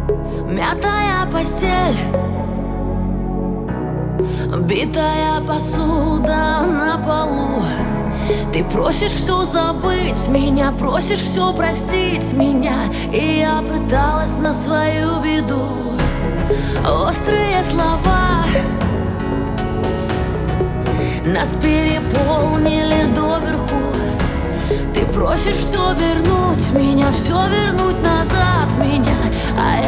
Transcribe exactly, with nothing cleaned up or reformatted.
Мятая постель, битая посуда на полу. Ты просишь все забыть меня, просишь все простить меня, и я пыталась на свою беду. Острые слова нас переполнили доверху. Ты просишь все вернуть меня, все вернуть назад меня, а